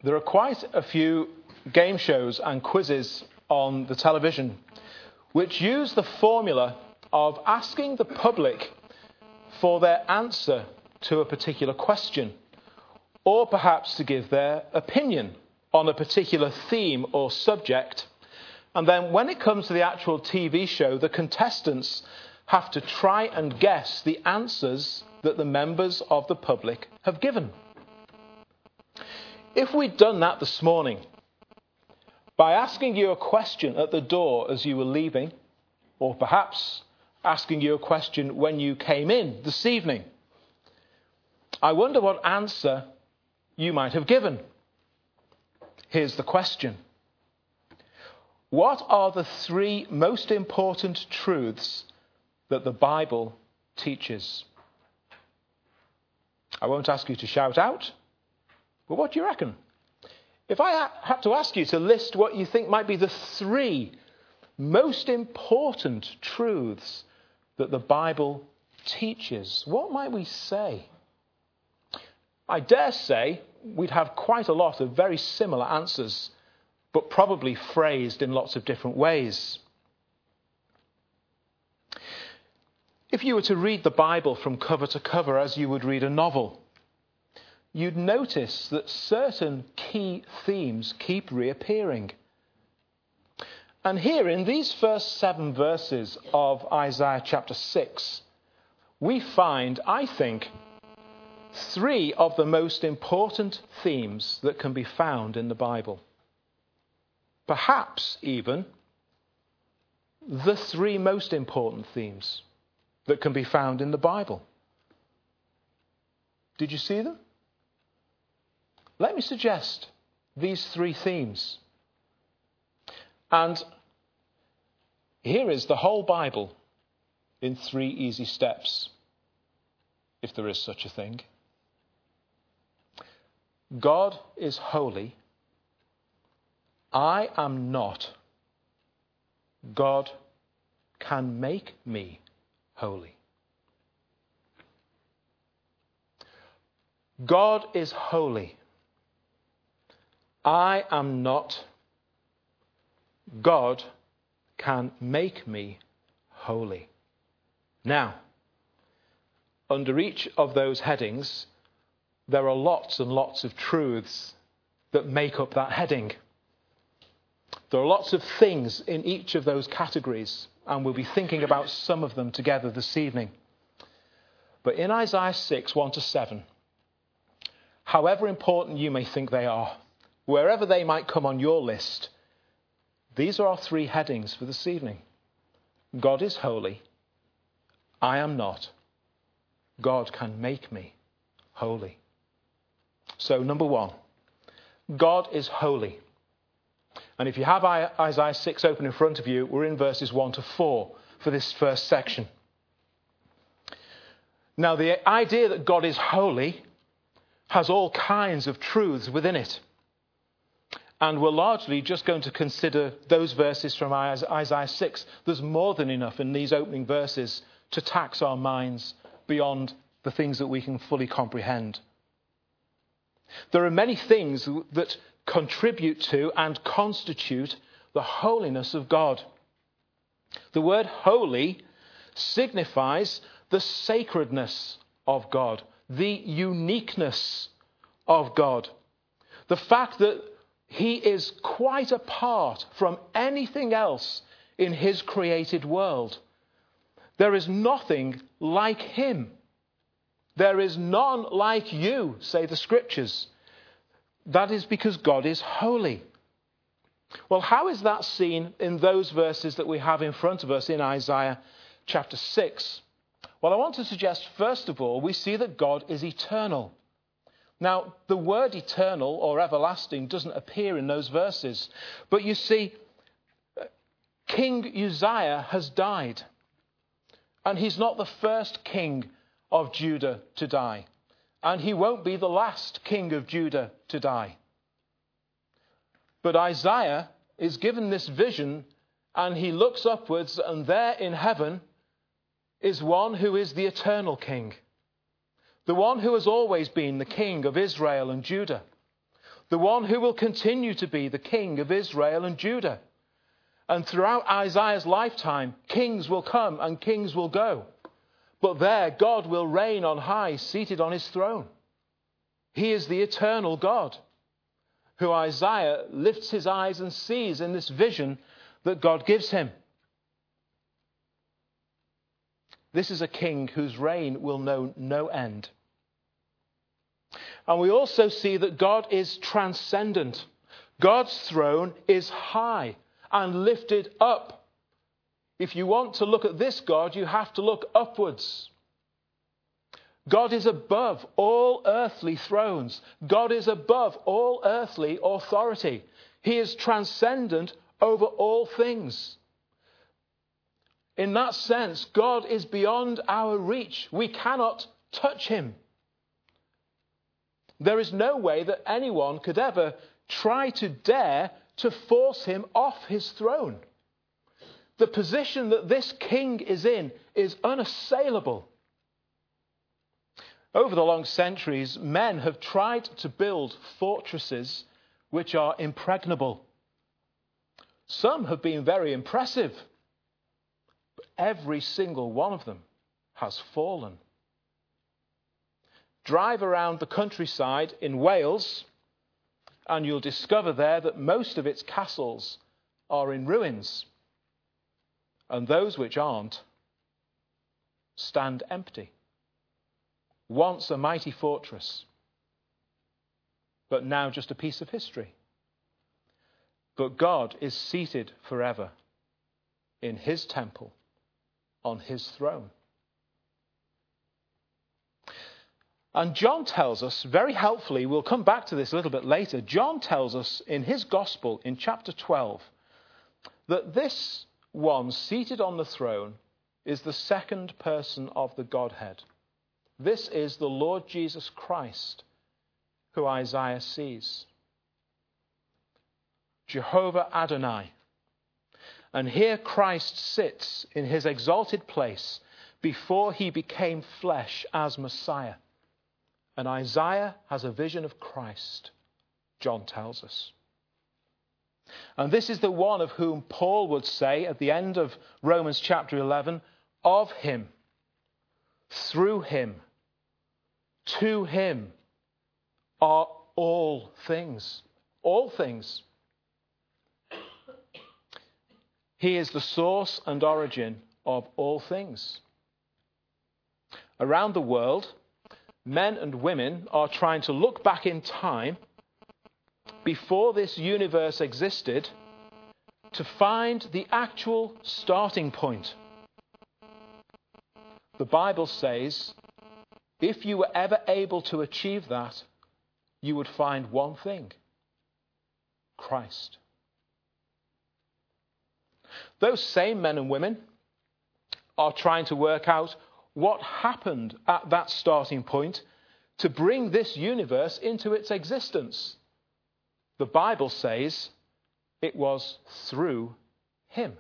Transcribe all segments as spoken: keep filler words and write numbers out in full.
There are quite a few game shows and quizzes on the television which use the formula of asking the public for their answer to a particular question, or perhaps to give their opinion on a particular theme or subject. And then when it comes to the actual T V show, the contestants have to try and guess the answers that the members of the public have given. If we'd done that this morning, by asking you a question at the door as you were leaving, or perhaps asking you a question when you came in this evening, I wonder what answer you might have given. Here's the question. What are the three most important truths that the Bible teaches? I won't ask you to shout out, but what do you reckon? If I had to ask you to list what you think might be the three most important truths that the Bible teaches, what might we say? I dare say we'd have quite a lot of very similar answers, but probably phrased in lots of different ways. If you were to read the Bible from cover to cover as you would read a novel, you'd notice that certain key themes keep reappearing. And here in these first seven verses of Isaiah chapter six, we find, I think, three of the most important themes that can be found in the Bible. Perhaps even the three most important themes that can be found in the Bible. Did you see them? Let me suggest these three themes. And here is the whole Bible in three easy steps, if there is such a thing. God is holy. I am not. God can make me holy. God is holy. I am not. God can make me holy. Now, under each of those headings, there are lots and lots of truths that make up that heading. There are lots of things in each of those categories, and we'll be thinking about some of them together this evening. But in Isaiah six, one to seven, however important you may think they are, wherever they might come on your list, these are our three headings for this evening. God is holy. I am not. God can make me holy. So, number one, God is holy. And if you have Isaiah six open in front of you, we're in verses one to four for this first section. Now, the idea that God is holy has all kinds of truths within it. And we're largely just going to consider those verses from Isaiah six. There's more than enough in these opening verses to tax our minds beyond the things that we can fully comprehend. There are many things that contribute to and constitute the holiness of God. The word holy signifies the sacredness of God, the uniqueness of God, the fact that He is quite apart from anything else in His created world. There is nothing like Him. There is none like you, say the Scriptures. That is because God is holy. Well, how is that seen in those verses that we have in front of us in Isaiah chapter six? Well, I want to suggest, first of all, we see that God is eternal. Now, the word eternal or everlasting doesn't appear in those verses. But you see, King Uzziah has died. And he's not the first king of Judah to die. And he won't be the last king of Judah to die. But Isaiah is given this vision, and he looks upwards, and there in heaven is one who is the eternal king. The one who has always been the king of Israel and Judah. the one who will continue to be the king of Israel and Judah. And throughout Isaiah's lifetime, kings will come and kings will go. But there, God will reign on high, seated on his throne. He is the eternal God, who Isaiah lifts his eyes and sees in this vision that God gives him. This is a king whose reign will know no end. And we also see that God is transcendent. God's throne is high and lifted up. If you want to look at this God, you have to look upwards. God is above all earthly thrones. God is above all earthly authority. He is transcendent over all things. In that sense, God is beyond our reach. We cannot touch him. There is no way that anyone could ever try to dare to force him off his throne. The position that this king is in is unassailable. Over the long centuries, men have tried to build fortresses which are impregnable. Some have been very impressive, but every single one of them has fallen. Drive around the countryside in Wales, and you'll discover there that most of its castles are in ruins, and those which aren't stand empty. Once a mighty fortress, but now just a piece of history. But God is seated forever in his temple, on his throne. And John tells us, very helpfully, we'll come back to this a little bit later, John tells us in his gospel in chapter twelve that this one seated on the throne is the second person of the Godhead. This is the Lord Jesus Christ, who Isaiah sees. Jehovah Adonai. And here Christ sits in his exalted place before he became flesh as Messiah. And Isaiah has a vision of Christ, John tells us. And this is the one of whom Paul would say at the end of Romans chapter eleven, of him, through him, to him are all things. All things. He is the source and origin of all things. Around the world, men and women are trying to look back in time before this universe existed to find the actual starting point. The Bible says, if you were ever able to achieve that, you would find one thing: Christ. Those same men and women are trying to work out what happened at that starting point to bring this universe into its existence. The Bible says it was through him.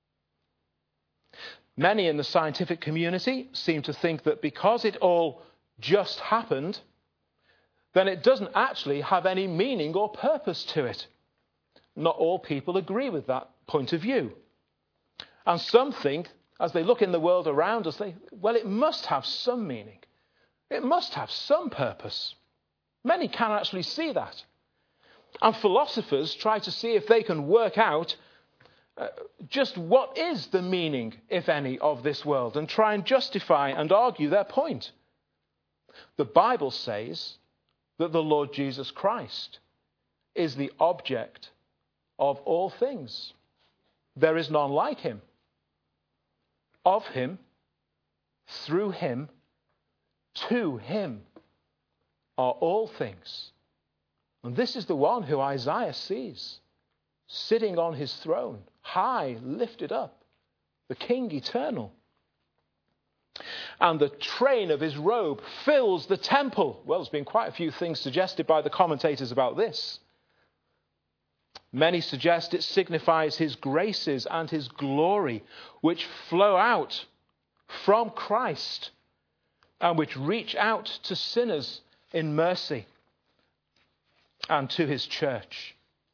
Many in the scientific community seem to think that because it all just happened, then it doesn't actually have any meaning or purpose to it. Not all people agree with that point of view. And some think, as they look in the world around us, they, well, it must have some meaning. It must have some purpose. Many can actually see that. And philosophers try to see if they can work out uh, just what is the meaning, if any, of this world, and try and justify and argue their point. The Bible says that the Lord Jesus Christ is the object of all things. There is none like him. Of him, through him, to him are all things. And this is the one who Isaiah sees, sitting on his throne, high, lifted up, the King eternal. And the train of his robe fills the temple. Well, there's been quite a few things suggested by the commentators about this. Many suggest it signifies his graces and his glory, which flow out from Christ and which reach out to sinners in mercy. and to his church.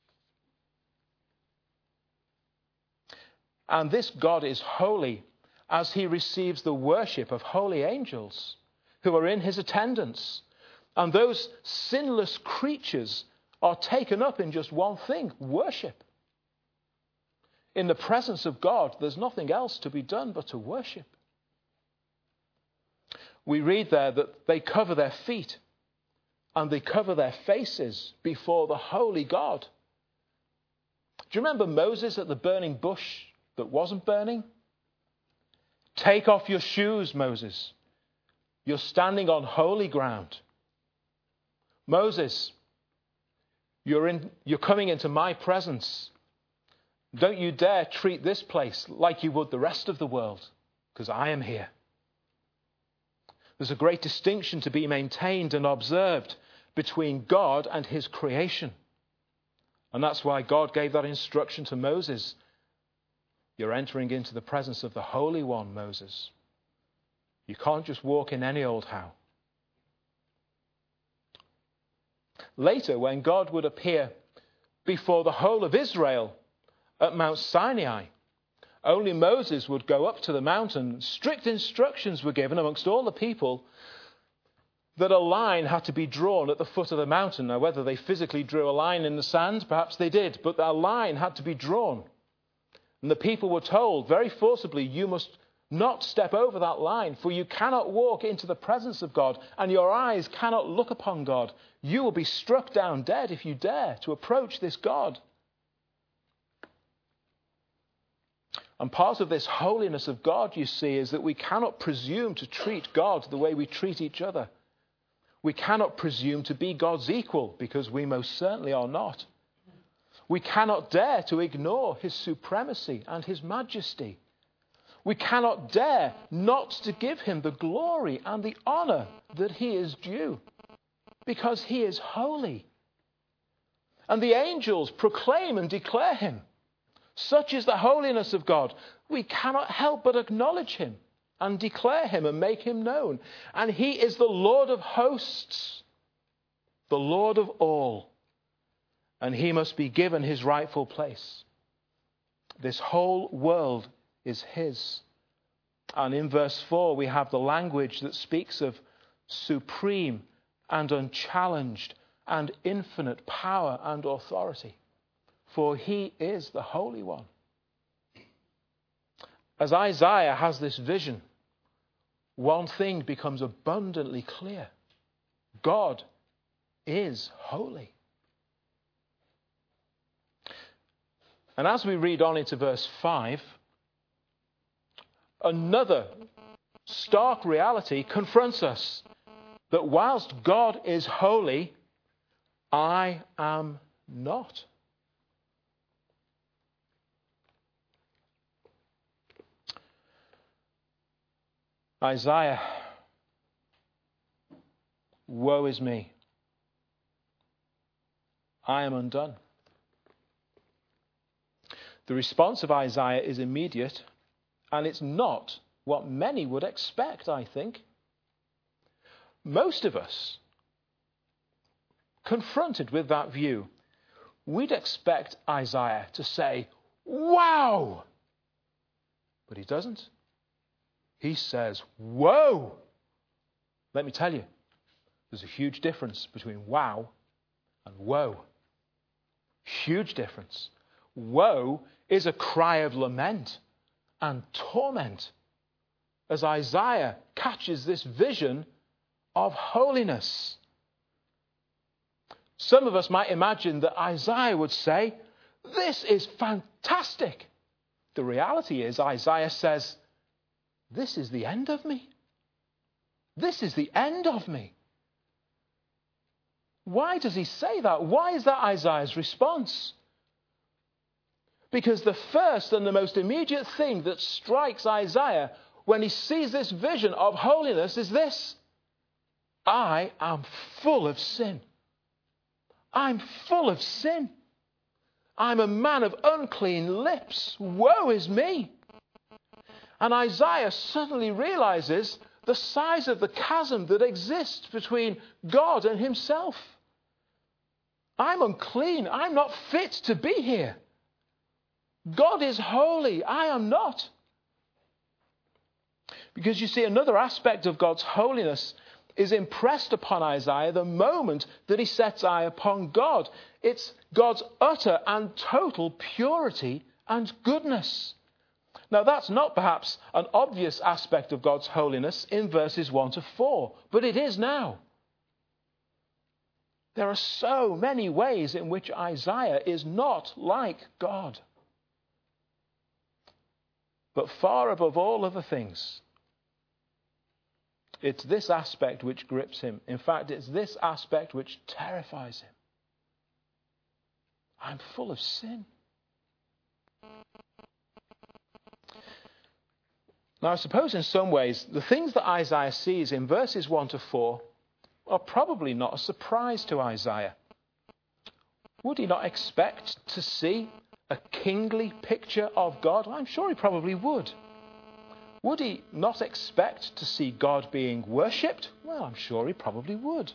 And this God is holy as he receives the worship of holy angels who are in his attendance. And those sinless creatures are taken up in just one thing, worship. In the presence of God, there's nothing else to be done but to worship. We read there that they cover their feet and they cover their faces before the holy God. Do you remember Moses at the burning bush that wasn't burning? Take off your shoes, Moses. You're standing on holy ground. Moses, you're in, you're coming into my presence. Don't you dare treat this place like you would the rest of the world, because I am here. There's a great distinction to be maintained and observed between God and his creation. And that's why God gave that instruction to Moses. You're entering into the presence of the Holy One, Moses. You can't just walk in any old how. Later, when God would appear before the whole of Israel at Mount Sinai, only Moses would go up to the mountain. Strict instructions were given amongst all the people that a line had to be drawn at the foot of the mountain. Now, whether they physically drew a line in the sand, perhaps they did, but that line had to be drawn. And the people were told very forcibly, you must not step over that line, for you cannot walk into the presence of God, and your eyes cannot look upon God. You will be struck down dead if you dare to approach this God. And part of this holiness of God, you see, is that we cannot presume to treat God the way we treat each other. We cannot presume to be God's equal, because we most certainly are not. We cannot dare to ignore his supremacy and his majesty. We cannot dare not to give him the glory and the honor that he is due, because he is holy. And the angels proclaim and declare him. Such is the holiness of God. We cannot help but acknowledge him and declare him and make him known. And he is the Lord of hosts, the Lord of all. And he must be given his rightful place. This whole world is his. And in verse four, we have the language that speaks of supreme and unchallenged and infinite power and authority. For he is the Holy One. As Isaiah has this vision, one thing becomes abundantly clear. God is holy. And as we read on into verse five, another stark reality confronts us. That whilst God is holy, I am not. Isaiah, woe is me. I am undone. The response of Isaiah is immediate, and it's not what many would expect, I think. Most of us, confronted with that view, we'd expect Isaiah to say, wow! But he doesn't. He says, whoa! Let me tell you, there's a huge difference between wow and woe. Huge difference. Woe is a cry of lament and torment as Isaiah catches this vision of holiness. Some of us might imagine that Isaiah would say, this is fantastic. The reality is, Isaiah says, this is the end of me. This is the end of me. Why does he say that? Why is that Isaiah's response? Because the first and the most immediate thing that strikes Isaiah when he sees this vision of holiness is this: I am full of sin. I'm full of sin. I'm a man of unclean lips. Woe is me. And Isaiah suddenly realizes the size of the chasm that exists between God and himself. I'm unclean. I'm not fit to be here. God is holy. I am not. Because you see, another aspect of God's holiness is impressed upon Isaiah the moment that he sets eye upon God. It's God's utter and total purity and goodness. Now, that's not perhaps an obvious aspect of God's holiness in verses one to four, but it is now. There are so many ways in which Isaiah is not like God. But far above all other things, it's this aspect which grips him. In fact, it's this aspect which terrifies him. I'm full of sin. Now, I suppose in some ways, the things that Isaiah sees in verses one to four are probably not a surprise to Isaiah. Would he not expect to see a kingly picture of God? I'm sure he probably would. Would he not expect to see God being worshipped? Well, I'm sure he probably would.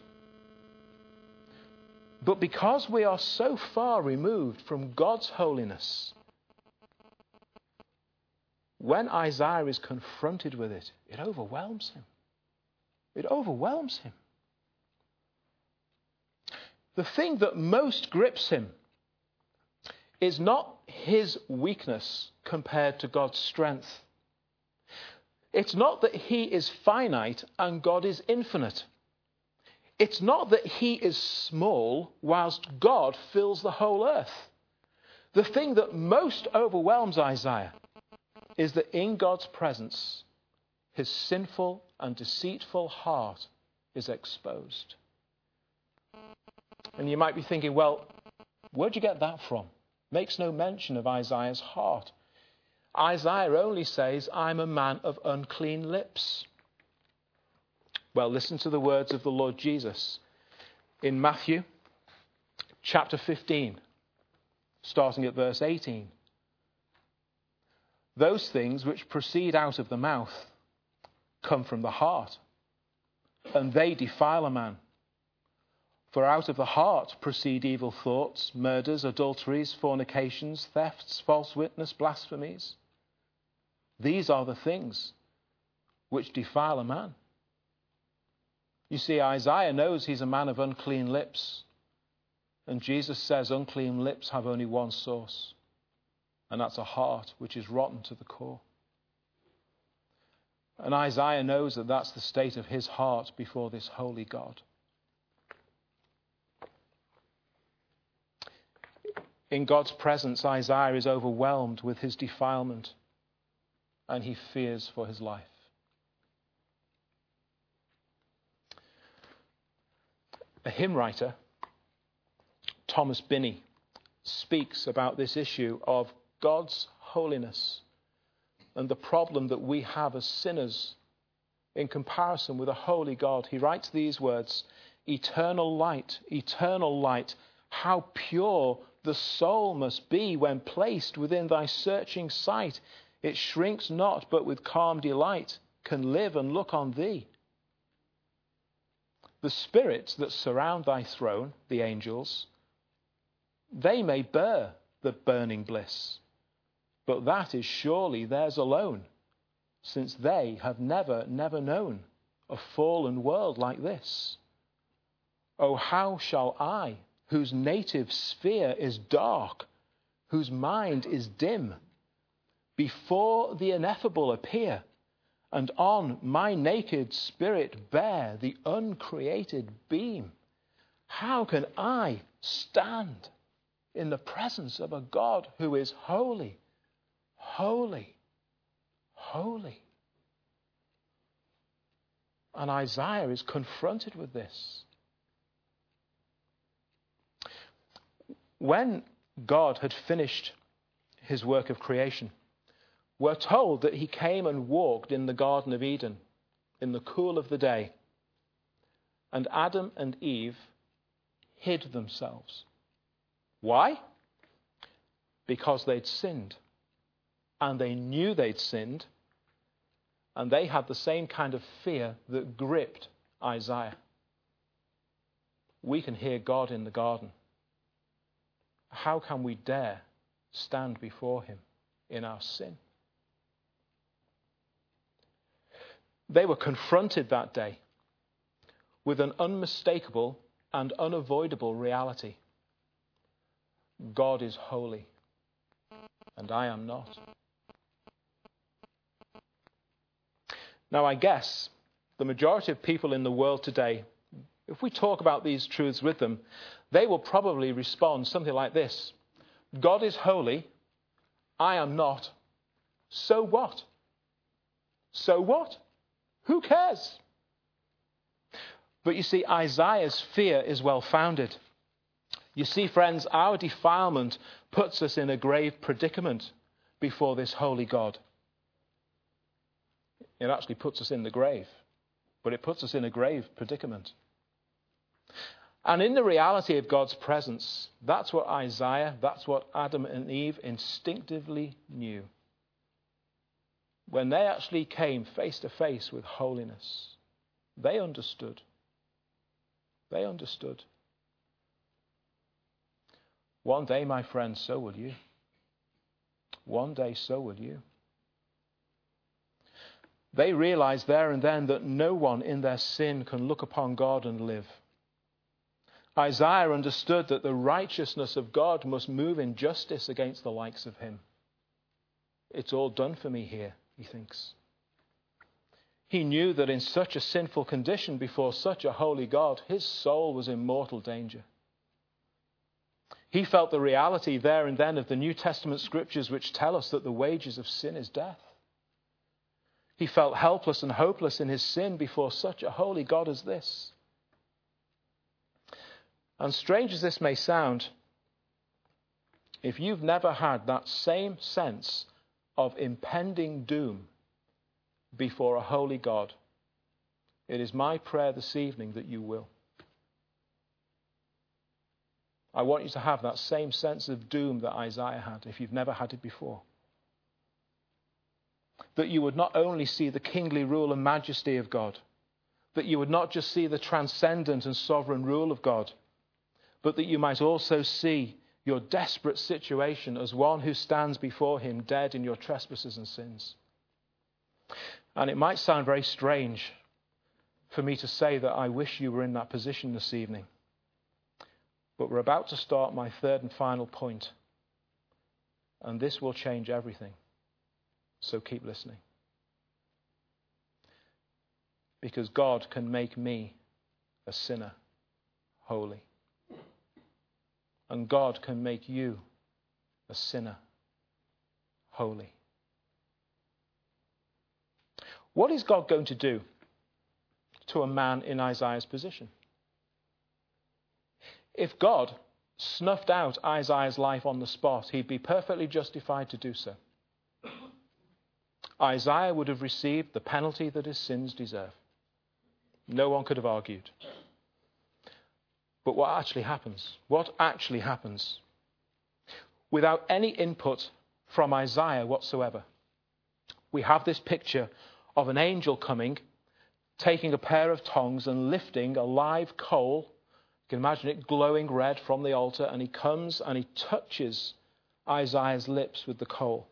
But because we are so far removed from God's holiness, when Isaiah is confronted with it, it overwhelms him. It overwhelms him. The thing that most grips him is not his weakness compared to God's strength. It's not that he is finite and God is infinite. It's not that he is small whilst God fills the whole earth. The thing that most overwhelms Isaiah is that in God's presence, his sinful and deceitful heart is exposed. And you might be thinking, well, where'd you get that from? Makes no mention of Isaiah's heart. Isaiah only says, I'm a man of unclean lips. Well, listen to the words of the Lord Jesus in Matthew chapter fifteen, starting at verse eighteen. Those things which proceed out of the mouth come from the heart, and they defile a man. For out of the heart proceed evil thoughts, murders, adulteries, fornications, thefts, false witness, blasphemies. These are the things which defile a man. You see, Isaiah knows he's a man of unclean lips. And Jesus says unclean lips have only one source. And that's a heart which is rotten to the core. And Isaiah knows that that's the state of his heart before this holy God. In God's presence, Isaiah is overwhelmed with his defilement, and he fears for his life. A hymn writer, Thomas Binney, speaks about this issue of God's holiness and the problem that we have as sinners in comparison with a holy God. He writes these words, "Eternal light, eternal light, how pure the soul must be when placed within thy searching sight. It shrinks not, but with calm delight can live and look on thee. The spirits that surround thy throne, the angels, they may bear the burning bliss, but that is surely theirs alone, since they have never, never known a fallen world like this. Oh, how shall I, whose native sphere is dark, whose mind is dim, before the ineffable appear, and on my naked spirit bear the uncreated beam? How can I stand in the presence of a God who is holy, holy, holy?" And Isaiah is confronted with this. When God had finished his work of creation, we're told that he came and walked in the Garden of Eden in the cool of the day. And Adam and Eve hid themselves. Why? Because they'd sinned. And they knew they'd sinned. And they had the same kind of fear that gripped Isaiah. We can hear God in the garden. how can we dare stand before him in our sin? They were confronted that day with an unmistakable and unavoidable reality. God is holy, and I am not. Now, I guess the majority of people in the world today, if we talk about these truths with them, they will probably respond something like this: God is holy, I am not. So what? So what? Who cares? But you see, Isaiah's fear is well founded. You see, friends, our defilement puts us in a grave predicament before this holy God. It actually puts us in the grave, but it puts us in a grave predicament. And in the reality of God's presence, that's what Isaiah, that's what Adam and Eve instinctively knew. When they actually came face to face with holiness, they understood. They understood. One day, my friends, so will you. One day, so will you. They realized there and then that no one in their sin can look upon God and live. Isaiah understood that the righteousness of God must move in justice against the likes of him. It's all done for me here, he thinks. He knew that in such a sinful condition before such a holy God, his soul was in mortal danger. He felt the reality there and then of the New Testament scriptures which tell us that the wages of sin is death. He felt helpless and hopeless in his sin before such a holy God as this. And strange as this may sound, if you've never had that same sense of impending doom before a holy God, it is my prayer this evening that you will. I want you to have that same sense of doom that Isaiah had, if you've never had it before. That you would not only see the kingly rule and majesty of God, that you would not just see the transcendent and sovereign rule of God, but that you might also see your desperate situation as one who stands before him dead in your trespasses and sins. And it might sound very strange for me to say that I wish you were in that position this evening. But we're about to start my third and final point, and this will change everything. So keep listening. Because God can make me, a sinner, holy. And God can make you, a sinner, holy. What is God going to do to a man in Isaiah's position? If God snuffed out Isaiah's life on the spot, he'd be perfectly justified to do so. Isaiah would have received the penalty that his sins deserve. No one could have argued. But what actually happens? What actually happens? Without any input from Isaiah whatsoever, we have this picture of an angel coming, taking a pair of tongs and lifting a live coal. You can imagine it glowing red from the altar, and he comes and he touches Isaiah's lips with the coal.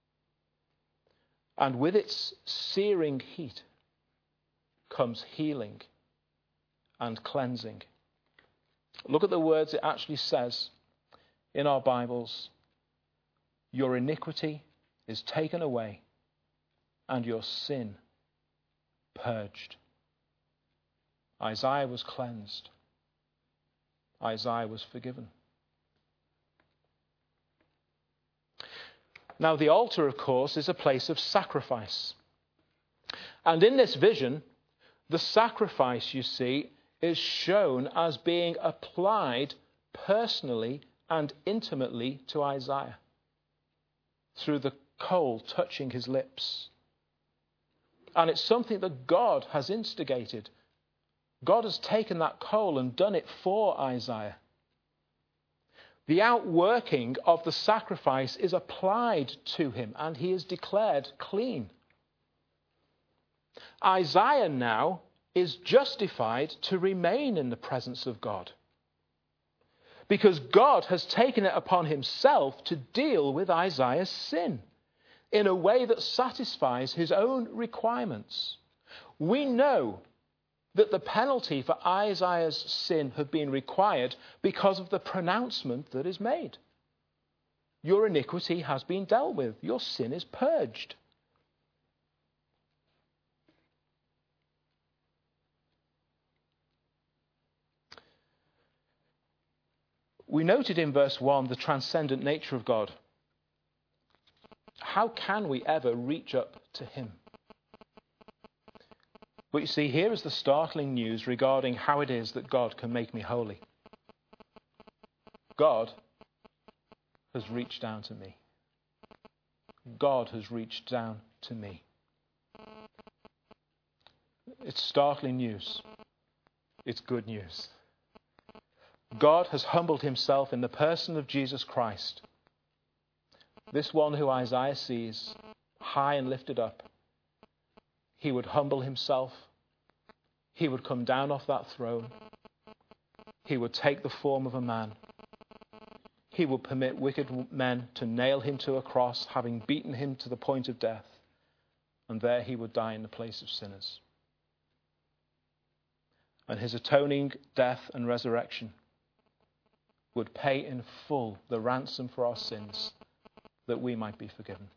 And with its searing heat comes healing and cleansing. Look at the words it actually says in our Bibles. Your iniquity is taken away and your sin purged. Isaiah was cleansed. Isaiah was forgiven. Now, the altar, of course, is a place of sacrifice. And in this vision, the sacrifice, you see, is shown as being applied personally and intimately to Isaiah through the coal touching his lips. And it's something that God has instigated. God has taken that coal and done it for Isaiah. The outworking of the sacrifice is applied to him, and he is declared clean. Isaiah now is justified to remain in the presence of God, because God has taken it upon himself to deal with Isaiah's sin in a way that satisfies his own requirements. We know that the penalty for Isaiah's sin had been required because of the pronouncement that is made. Your iniquity has been dealt with. Your sin is purged. We noted in verse one the transcendent nature of God. How can we ever reach up to him? But you see, here is the startling news regarding how it is that God can make me holy. God has reached down to me. God has reached down to me. It's startling news. It's good news. God has humbled himself in the person of Jesus Christ. This one who Isaiah sees high and lifted up. He would humble himself. He would come down off that throne. He would take the form of a man. He would permit wicked men to nail him to a cross, having beaten him to the point of death. And there he would die in the place of sinners. And his atoning death and resurrection would pay in full the ransom for our sins, that we might be forgiven.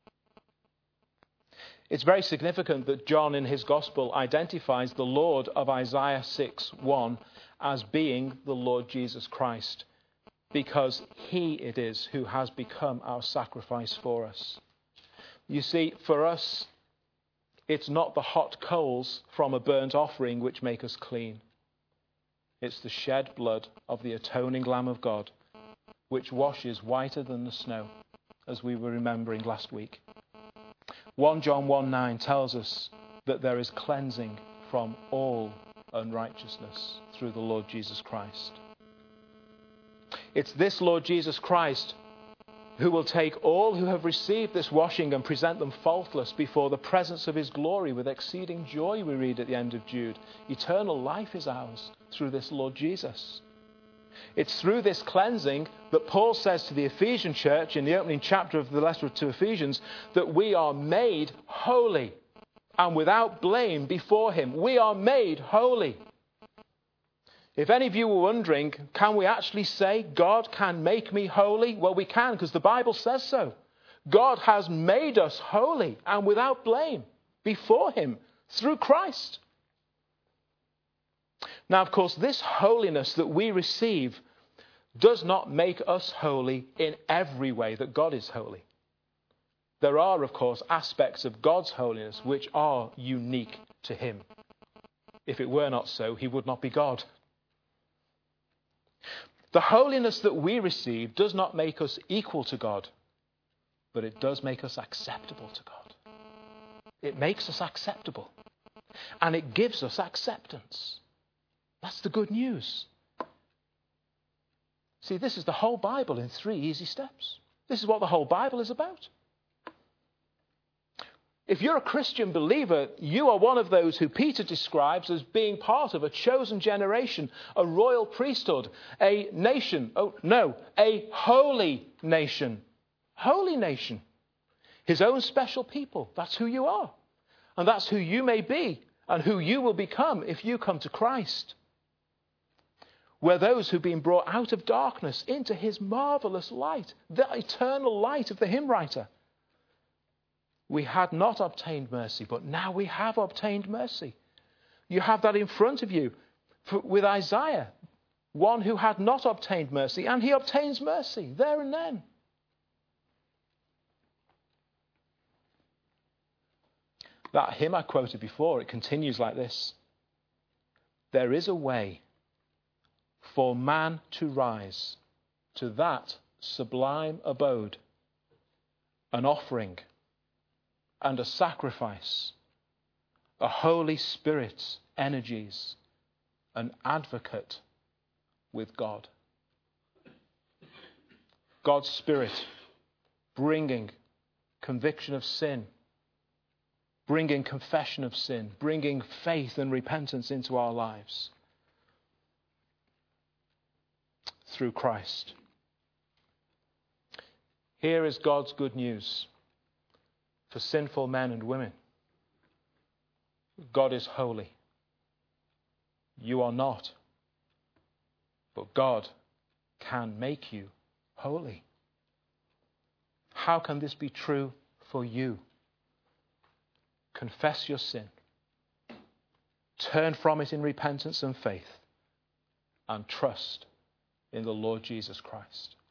It's very significant that John in his gospel identifies the Lord of Isaiah six one as being the Lord Jesus Christ, because he it is who has become our sacrifice for us. You see, for us, it's not the hot coals from a burnt offering which make us clean. It's the shed blood of the atoning Lamb of God, which washes whiter than the snow, as we were remembering last week. First John one nine tells us that there is cleansing from all unrighteousness through the Lord Jesus Christ. It's this Lord Jesus Christ who will take all who have received this washing and present them faultless before the presence of his glory with exceeding joy, we read at the end of Jude. Eternal life is ours through this Lord Jesus. It's through this cleansing that Paul says to the Ephesian church in the opening chapter of the letter to Ephesians that we are made holy and without blame before him. We are made holy. If any of you were wondering, can we actually say God can make me holy? Well, we can, because the Bible says so. God has made us holy and without blame before him through Christ. Now, of course, this holiness that we receive does not make us holy in every way that God is holy. There are, of course, aspects of God's holiness which are unique to him. If it were not so, he would not be God. The holiness that we receive does not make us equal to God, but it does make us acceptable to God. It makes us acceptable, and it gives us acceptance. That's the good news. See, this is the whole Bible in three easy steps. This is what the whole Bible is about. If you're a Christian believer, you are one of those who Peter describes as being part of a chosen generation, a royal priesthood, a nation. Oh, no, a holy nation. Holy nation. His own special people. That's who you are. And that's who you may be and who you will become if you come to Christ. We're those who've been brought out of darkness into his marvelous light, the eternal light of the hymn writer. We had not obtained mercy, but now we have obtained mercy. You have that in front of you for, with Isaiah, one who had not obtained mercy, and he obtains mercy there and then. That hymn I quoted before, it continues like this. There is a way for man to rise to that sublime abode, an offering and a sacrifice, a Holy Spirit's energies, an advocate with God. God's Spirit bringing conviction of sin, bringing confession of sin, bringing faith and repentance into our lives. through Christ. Here is God's good news for sinful men and women. God is holy. You are not. But God can make you holy. How can this be true for you? Confess your sin. Turn from it in repentance and faith. And trust in the Lord Jesus Christ.